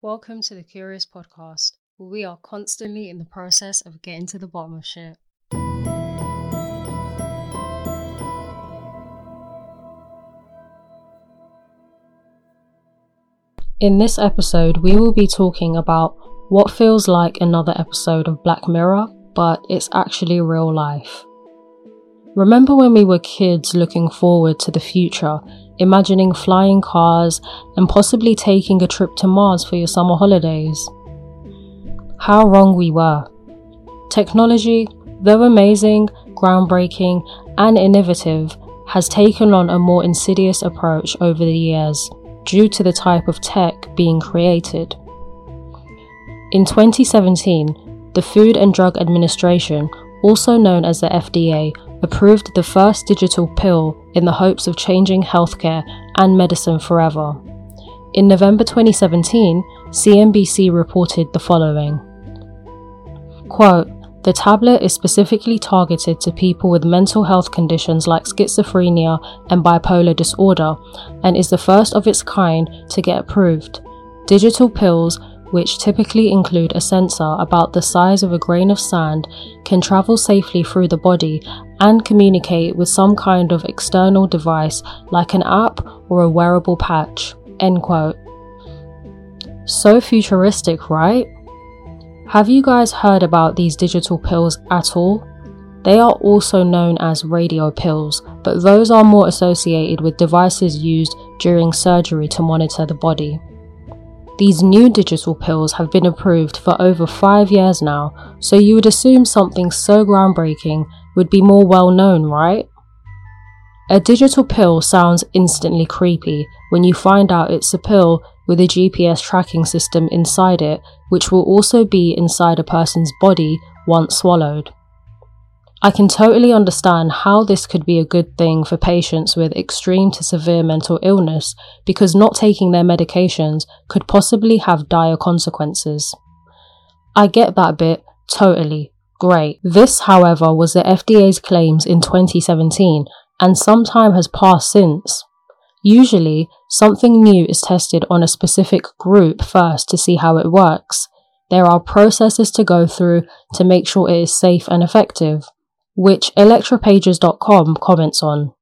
Welcome to the Curious Podcast, where we are constantly in the process of getting to the bottom of shit. In this episode, we will be talking about what feels like another episode of Black Mirror, but it's actually real life. Remember when we were kids looking forward to the future, imagining flying cars and possibly taking a trip to Mars for your summer holidays? How wrong we were. Technology, though amazing, groundbreaking, and innovative, has taken on a more insidious approach over the years due to the type of tech being created. In 2017, the Food and Drug Administration, also known as the FDA, approved the first digital pill in the hopes of changing healthcare and medicine forever. In November 2017, CNBC reported the following. Quote, "The tablet is specifically targeted to people with mental health conditions like schizophrenia and bipolar disorder and is the first of its kind to get approved. Digital pills, which typically include a sensor about the size of a grain of sand, can travel safely through the body and communicate with some kind of external device like an app or a wearable patch." End quote. So futuristic, right? Have you guys heard about these digital pills at all? They are also known as radio pills, but those are more associated with devices used during surgery to monitor the body. These new digital pills have been approved for over 5 years now, so you would assume something so groundbreaking would be more well known, right? A digital pill sounds instantly creepy when you find out it's a pill with a GPS tracking system inside it, which will also be inside a person's body once swallowed. I can totally understand how this could be a good thing for patients with extreme to severe mental illness, because not taking their medications could possibly have dire consequences. I get that bit, totally. Great. This, however, was the FDA's claims in 2017, and some time has passed since. Usually, something new is tested on a specific group first to see how it works. There are processes to go through to make sure it is safe and effective, which electropages.com comments on.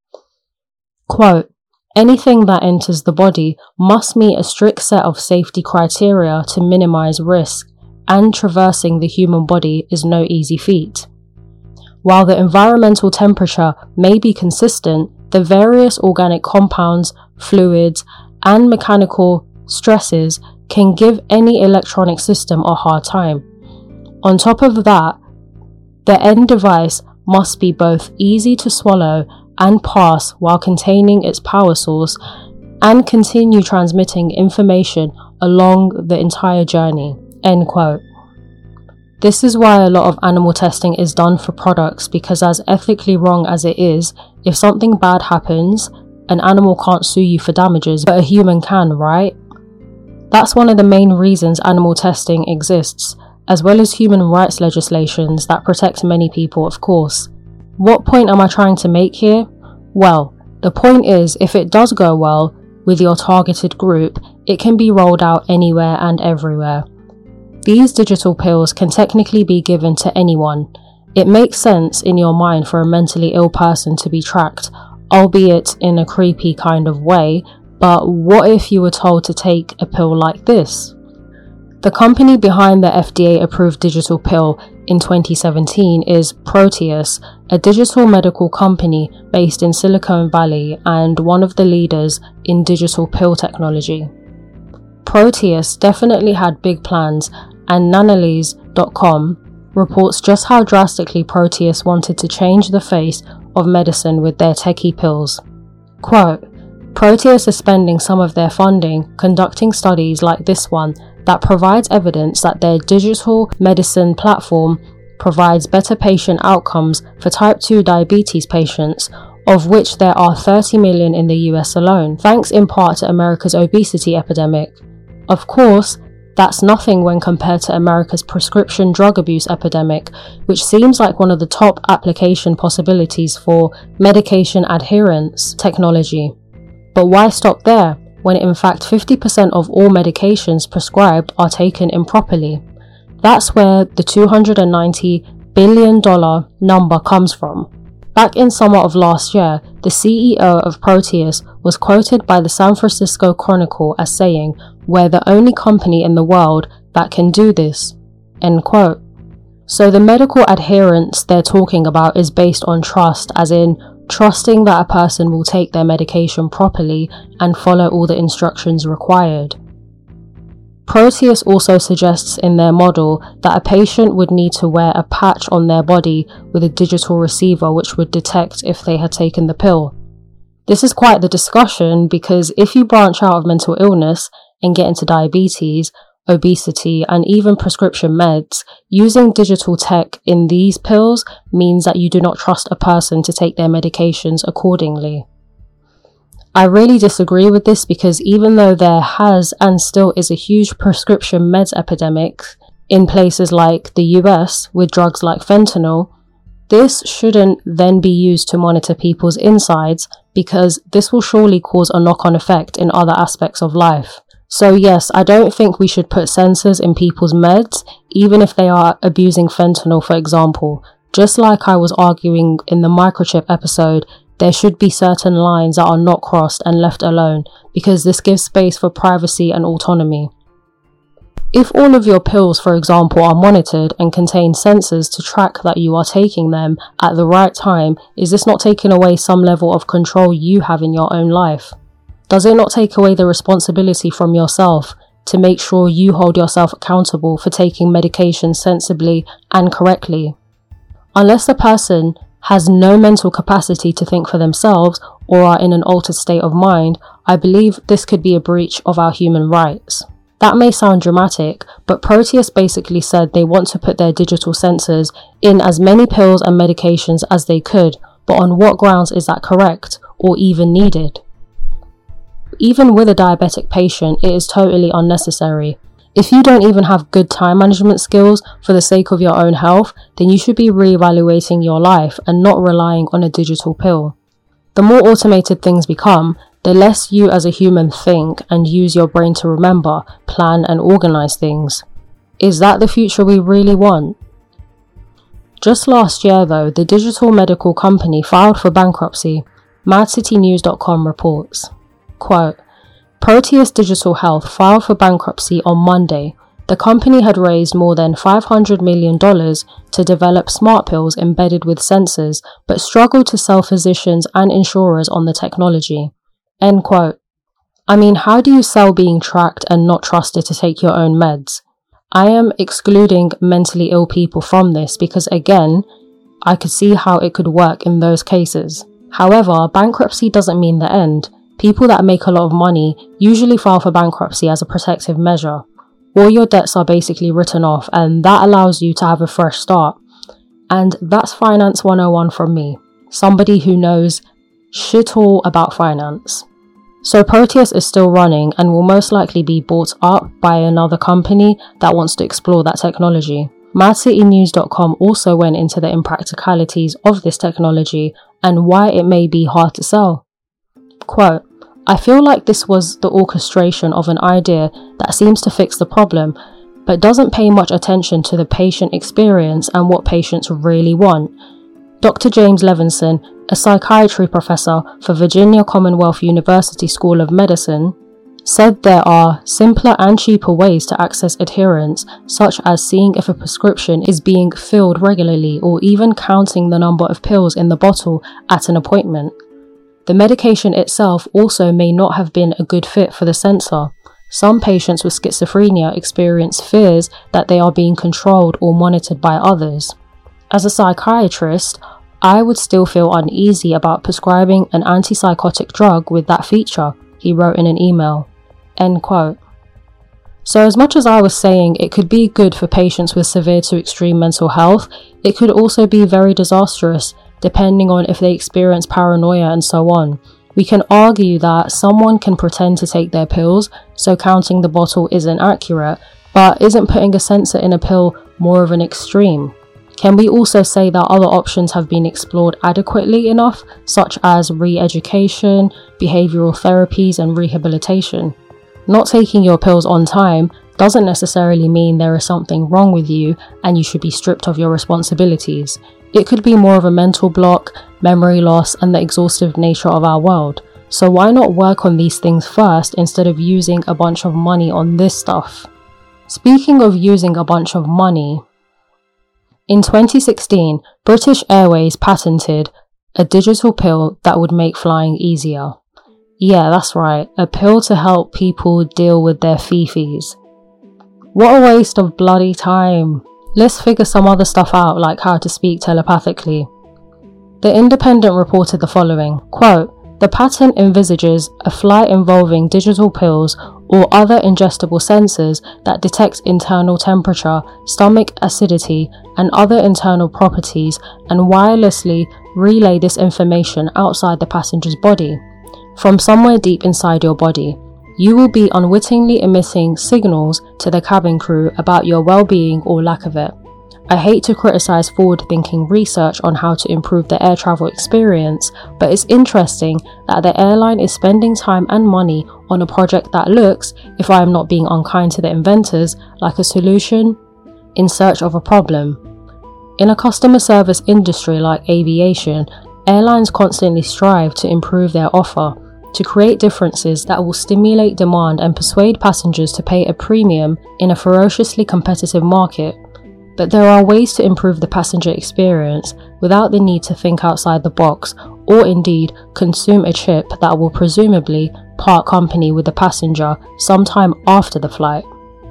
Quote, "Anything that enters the body must meet a strict set of safety criteria to minimize risk, and traversing the human body is no easy feat. While the environmental temperature may be consistent, the various organic compounds, fluids, and mechanical stresses can give any electronic system a hard time. On top of that, the end device must be both easy to swallow and pass while containing its power source and continue transmitting information along the entire journey." End quote. This is why a lot of animal testing is done for products, because as ethically wrong as it is, if something bad happens, an animal can't sue you for damages, but a human can, right? That's one of the main reasons animal testing exists, as well as human rights legislations that protect many people, of course. What point am I trying to make here? Well, the point is, if it does go well with your targeted group, it can be rolled out anywhere and everywhere. These digital pills can technically be given to anyone. It makes sense in your mind for a mentally ill person to be tracked, albeit in a creepy kind of way, but what if you were told to take a pill like this? The company behind the FDA-approved digital pill in 2017 is Proteus, a digital medical company based in Silicon Valley and one of the leaders in digital pill technology. Proteus definitely had big plans, and Nanalyze.com reports just how drastically Proteus wanted to change the face of medicine with their techie pills. Quote, "Proteus is spending some of their funding conducting studies like this one that provides evidence that their digital medicine platform provides better patient outcomes for type 2 diabetes patients, of which there are 30 million in the US alone, thanks in part to America's obesity epidemic. Of course, that's nothing when compared to America's prescription drug abuse epidemic, which seems like one of the top application possibilities for medication adherence technology. But why stop there? when in fact 50% of all medications prescribed are taken improperly. That's where the $290 billion number comes from. Back in summer of last year, the CEO of Proteus was quoted by the San Francisco Chronicle as saying, "We're the only company in the world that can do this." End quote. So the medical adherence they're talking about is based on trust, as in trusting that a person will take their medication properly and follow all the instructions required. Proteus also suggests in their model that a patient would need to wear a patch on their body with a digital receiver which would detect if they had taken the pill. This is quite the discussion, because if you branch out of mental illness and get into diabetes, obesity, and even prescription meds, using digital tech in these pills means that you do not trust a person to take their medications accordingly. I really disagree with this, because even though there has and still is a huge prescription meds epidemic in places like the US with drugs like fentanyl, this shouldn't then be used to monitor people's insides, because this will surely cause a knock-on effect in other aspects of life. So yes, I don't think we should put sensors in people's meds, even if they are abusing fentanyl, for example. Just like I was arguing in the microchip episode, there should be certain lines that are not crossed and left alone, because this gives space for privacy and autonomy. If all of your pills, for example, are monitored and contain sensors to track that you are taking them at the right time, is this not taking away some level of control you have in your own life? Does it not take away the responsibility from yourself to make sure you hold yourself accountable for taking medication sensibly and correctly? Unless the person has no mental capacity to think for themselves or are in an altered state of mind, I believe this could be a breach of our human rights. That may sound dramatic, but Proteus basically said they want to put their digital sensors in as many pills and medications as they could, but on what grounds is that correct or even needed? Even with a diabetic patient, it is totally unnecessary. If you don't even have good time management skills for the sake of your own health, then you should be reevaluating your life and not relying on a digital pill. The more automated things become, the less you as a human think and use your brain to remember, plan and organize things. Is that the future we really want? Just last year though, the digital medical company filed for bankruptcy. MadCityNews.com reports, quote, Proteus Digital Health filed for bankruptcy on Monday. The company had raised more than $500 million to develop smart pills embedded with sensors, but struggled to sell physicians and insurers on the technology. End quote. I mean, how do you sell being tracked and not trusted to take your own meds? I am excluding mentally ill people from this because, again, I could see how it could work in those cases. However, bankruptcy doesn't mean the end. People that make a lot of money usually file for bankruptcy as a protective measure. All your debts are basically written off, and that allows you to have a fresh start. And that's Finance 101 from me, somebody who knows shit all about finance. So Proteus is still running and will most likely be bought up by another company that wants to explore that technology. MadCityNews.com also went into the impracticalities of this technology and why it may be hard to sell. Quote, I feel like this was the orchestration of an idea that seems to fix the problem, but doesn't pay much attention to the patient experience and what patients really want. Dr. James Levinson, a psychiatry professor for Virginia Commonwealth University School of Medicine, said there are simpler and cheaper ways to access adherence, such as seeing if a prescription is being filled regularly or even counting the number of pills in the bottle at an appointment. The medication itself also may not have been a good fit for the sensor. Some patients with schizophrenia experience fears that they are being controlled or monitored by others. As a psychiatrist, I would still feel uneasy about prescribing an antipsychotic drug with that feature, he wrote in an email. End quote. So as much as I was saying it could be good for patients with severe to extreme mental health, it could also be very disastrous, depending on if they experience paranoia and so on. We can argue that someone can pretend to take their pills, so counting the bottle isn't accurate, but isn't putting a sensor in a pill more of an extreme? Can we also say that other options have been explored adequately enough, such as re-education, behavioural therapies and rehabilitation? Not taking your pills on time doesn't necessarily mean there is something wrong with you and you should be stripped of your responsibilities. It could be more of a mental block, memory loss, and the exhaustive nature of our world. So why not work on these things first instead of using a bunch of money on this stuff? Speaking of using a bunch of money, in 2016, British Airways patented a digital pill that would make flying easier. Yeah, that's right, a pill to help people deal with their fee-fees. What a waste of bloody time. Let's figure some other stuff out, like how to speak telepathically. The Independent reported the following, quote, "The patent envisages a flight involving digital pills or other ingestible sensors that detect internal temperature, stomach acidity, and other internal properties and wirelessly relay this information outside the passenger's body. From somewhere deep inside your body, you will be unwittingly emitting signals to the cabin crew about your well-being or lack of it. I hate to criticize forward-thinking research on how to improve the air travel experience, but it's interesting that the airline is spending time and money on a project that looks, if I am not being unkind to the inventors, like a solution in search of a problem. In a customer service industry like aviation, airlines constantly strive to improve their offer, to create differences that will stimulate demand and persuade passengers to pay a premium in a ferociously competitive market. But there are ways to improve the passenger experience without the need to think outside the box or indeed consume a chip that will presumably part company with the passenger sometime after the flight."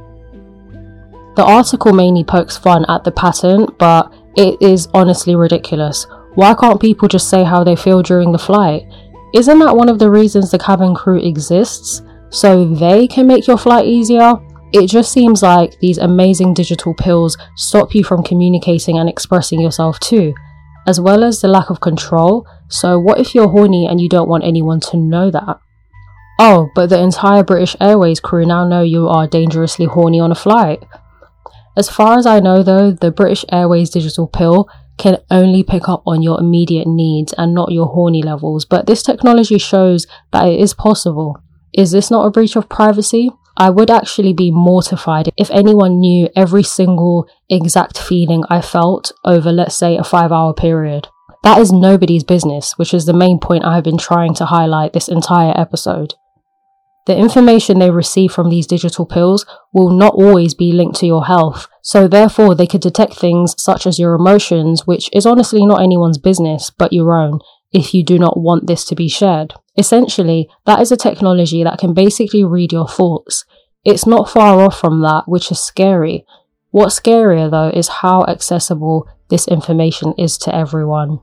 The article mainly pokes fun at the patent, but it is honestly ridiculous. Why can't people just say how they feel during the flight? Isn't that one of the reasons the cabin crew exists? So they can make your flight easier? It just seems like these amazing digital pills stop you from communicating and expressing yourself too, as well as the lack of control. So what if you're horny and you don't want anyone to know that? Oh, but the entire British Airways crew now know you are dangerously horny on a flight. As far as I know though, the British Airways digital pill can only pick up on your immediate needs and not your horny levels, but this technology shows that it is possible. Is this not a breach of privacy? I would actually be mortified if anyone knew every single exact feeling I felt over, let's say, a 5-hour period. That is nobody's business, which is the main point I have been trying to highlight this entire episode. The information they receive from these digital pills will not always be linked to your health, so therefore they could detect things such as your emotions, which is honestly not anyone's business but your own, if you do not want this to be shared. Essentially, that is a technology that can basically read your thoughts. It's not far off from that, which is scary. What's scarier though is how accessible this information is to everyone.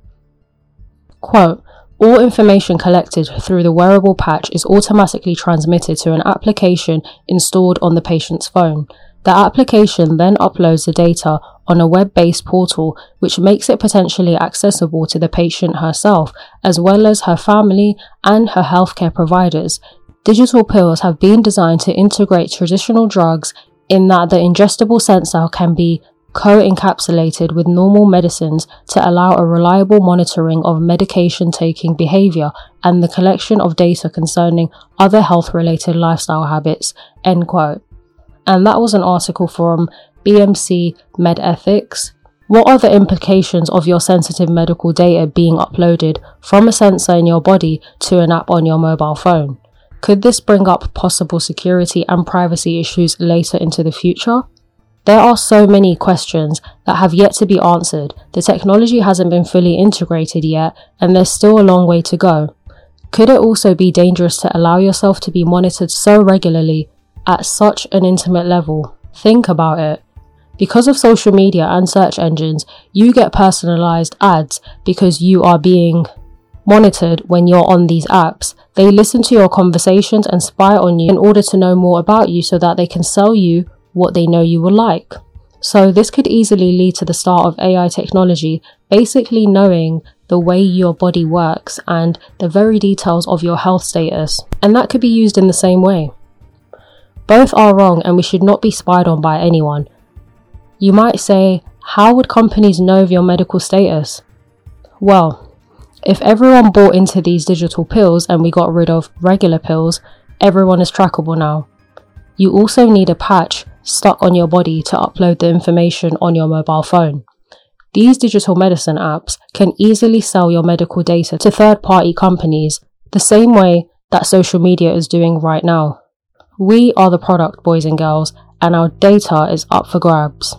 Quote, "All information collected through the wearable patch is automatically transmitted to an application installed on the patient's phone. The application then uploads the data on a web-based portal, which makes it potentially accessible to the patient herself, as well as her family and her healthcare providers. Digital pills have been designed to integrate traditional drugs in that the ingestible sensor can be co-encapsulated with normal medicines to allow a reliable monitoring of medication taking behavior and the collection of data concerning other health-related lifestyle habits." End quote. And that was an article from BMC MedEthics. What are the implications of your sensitive medical data being uploaded from a sensor in your body to an app on your mobile phone? Could this bring up possible security and privacy issues later into the future? There are so many questions that have yet to be answered. The technology hasn't been fully integrated yet, and there's still a long way to go. Could it also be dangerous to allow yourself to be monitored so regularly at such an intimate level? Think about it. Because of social media and search engines, you get personalized ads because you are being monitored when you're on these apps. They listen to your conversations and spy on you in order to know more about you so that they can sell you what they know you will like. So this could easily lead to the start of AI technology, basically knowing the way your body works and the very details of your health status. And that could be used in the same way. Both are wrong and we should not be spied on by anyone. You might say, How would companies know of your medical status? Well, if everyone bought into these digital pills and we got rid of regular pills, everyone is trackable now. You also need a patch stuck on your body to upload the information on your mobile phone. These digital medicine apps can easily sell your medical data to third-party companies the same way that social media is doing right now. We are the product, boys and girls, and our data is up for grabs.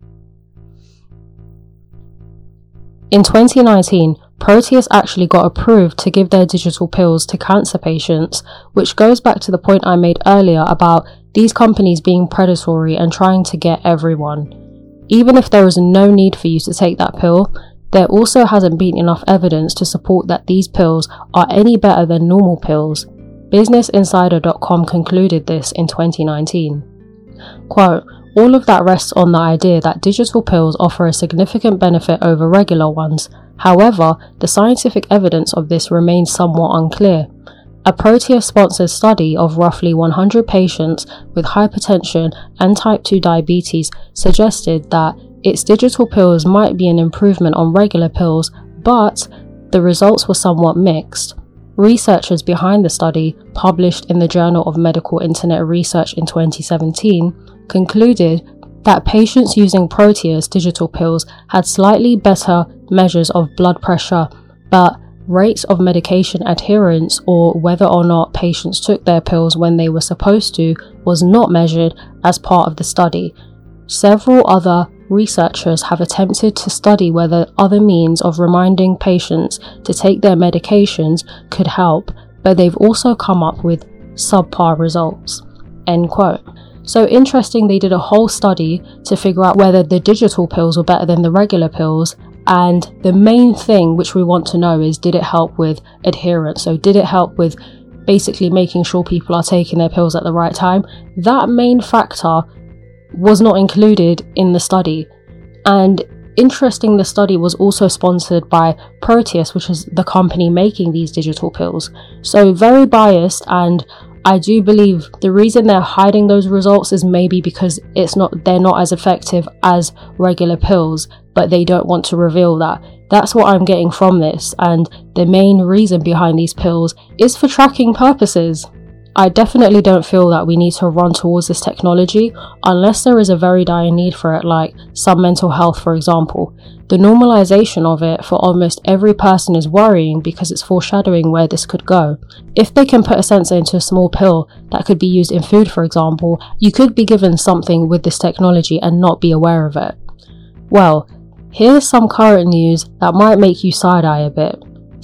In 2019, Proteus actually got approved to give their digital pills to cancer patients, which goes back to the point I made earlier about these companies being predatory and trying to get everyone. Even if there is no need for you to take that pill, there also hasn't been enough evidence to support that these pills are any better than normal pills. BusinessInsider.com concluded this in 2019. Quote, all of that rests on the idea that digital pills offer a significant benefit over regular ones. However, the scientific evidence of this remains somewhat unclear. A Proteus-sponsored study of roughly 100 patients with hypertension and type 2 diabetes suggested that its digital pills might be an improvement on regular pills, but the results were somewhat mixed. Researchers behind the study, published in the Journal of Medical Internet Research in 2017, concluded that patients using Proteus digital pills had slightly better measures of blood pressure, but rates of medication adherence, or whether or not patients took their pills when they were supposed to, was not measured as part of the study. Several other researchers have attempted to study whether other means of reminding patients to take their medications could help, but they've also come up with subpar results. End quote. So interesting, they did a whole study to figure out whether the digital pills were better than the regular pills, and the main thing which we want to know is, did it help with adherence? So did it help with basically making sure people are taking their pills at the right time? That main factor was not included in the study. And interesting, the study was also sponsored by Proteus, which is the company making these digital pills. So very biased, and I do believe the reason they're hiding those results is maybe because they're not as effective as regular pills, but they don't want to reveal that. That's what I'm getting from this, and the main reason behind these pills is for tracking purposes. I definitely don't feel that we need to run towards this technology unless there is a very dire need for it, like some mental health, for example. The normalization of it for almost every person is worrying because it's foreshadowing where this could go. If they can put a sensor into a small pill that could be used in food, for example, you could be given something with this technology and not be aware of it. Well, here's some current news that might make you side-eye a bit.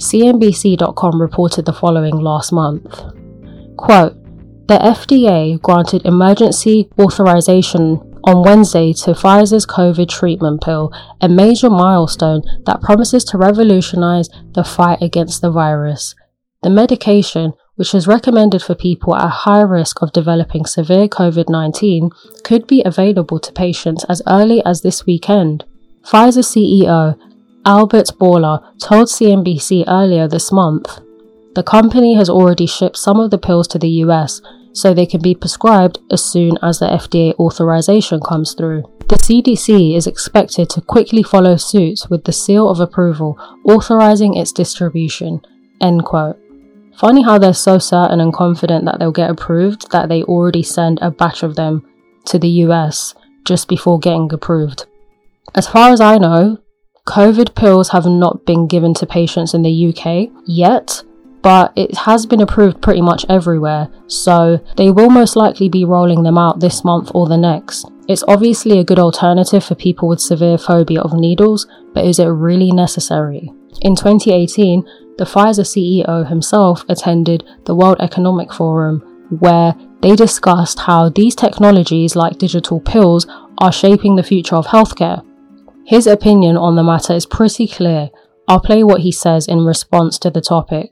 CNBC.com reported the following last month. Quote, the FDA granted emergency authorization on Wednesday to Pfizer's COVID treatment pill, a major milestone that promises to revolutionize the fight against the virus. The medication, which is recommended for people at high risk of developing severe COVID-19, could be available to patients as early as this weekend. Pfizer CEO Albert Bourla told CNBC earlier this month. The company has already shipped some of the pills to the US, so they can be prescribed as soon as the FDA authorization comes through. The CDC is expected to quickly follow suit with the seal of approval, authorizing its distribution. End quote. Funny how they're so certain and confident that they'll get approved that they already send a batch of them to the US just before getting approved. As far as I know, COVID pills have not been given to patients in the UK yet, but it has been approved pretty much everywhere, so they will most likely be rolling them out this month or the next. It's obviously a good alternative for people with severe phobia of needles, but is it really necessary? In 2018, the Pfizer CEO himself attended the World Economic Forum, where they discussed how these technologies like digital pills are shaping the future of healthcare. His opinion on the matter is pretty clear. I'll play what he says in response to the topic.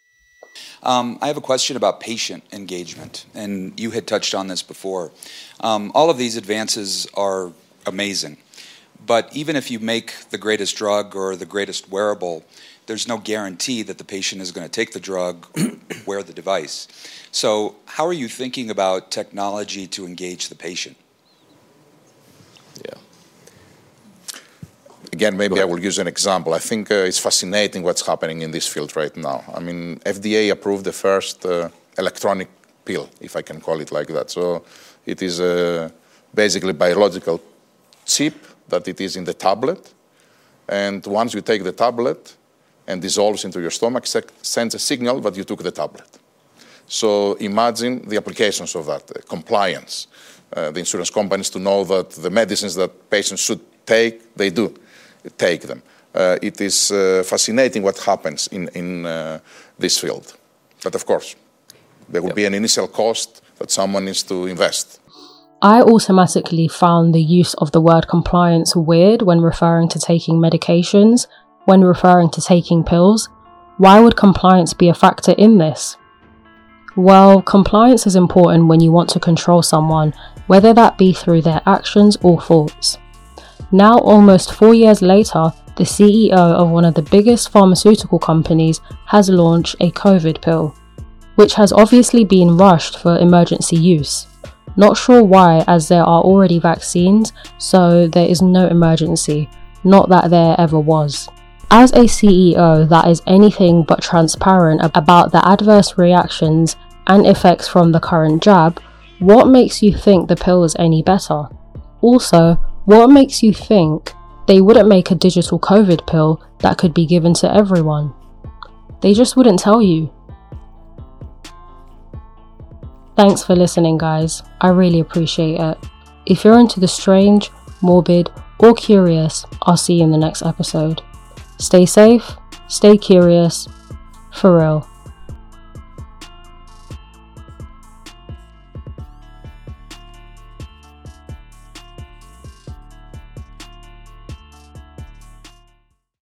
I have a question about patient engagement, and you had touched on this before. All of these advances are amazing, but even if you make the greatest drug or the greatest wearable, there's no guarantee that the patient is going to take the drug, wear the device. So how are you thinking about technology to engage the patient? Yeah. Again, maybe I will use an example. I think it's fascinating what's happening in this field right now. I mean, FDA approved the first electronic pill, if I can call it like that. So it is basically biological chip that it is in the tablet. And once you take the tablet and dissolves into your stomach, sends a signal that you took the tablet. So imagine the applications of that, compliance. The insurance companies to know that the medicines that patients should take, they do take them. It is fascinating what happens in this field. But of course, there will be an initial cost that someone needs to invest. I automatically found the use of the word compliance weird when referring to taking medications, when referring to taking pills. Why would compliance be a factor in this? Well, compliance is important when you want to control someone, whether that be through their actions or thoughts. Now, almost 4 years later, the CEO of one of the biggest pharmaceutical companies has launched a COVID pill, which has obviously been rushed for emergency use. Not sure why, as there are already vaccines, so there is no emergency, not that there ever was. As a CEO that is anything but transparent about the adverse reactions and effects from the current jab, what makes you think the pill is any better? Also, what makes you think they wouldn't make a digital COVID pill that could be given to everyone? They just wouldn't tell you. Thanks for listening, guys. I really appreciate it. If you're into the strange, morbid, or curious, I'll see you in the next episode. Stay safe, stay curious, for real.